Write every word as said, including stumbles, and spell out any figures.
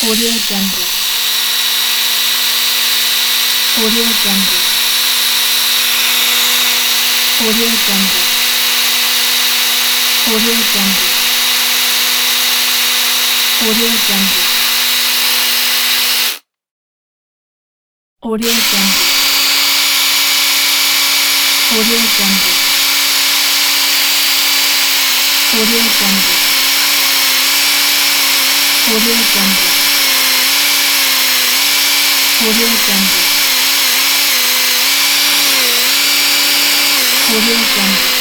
Audio Jungle. Audio Jungle. Audio Jungle. Audio Jungle. Audio Jungle. Audio Jungle. Audio Jungle. Audio Jungle. Audio Jungle. Audio Jungle. Audio Jungle.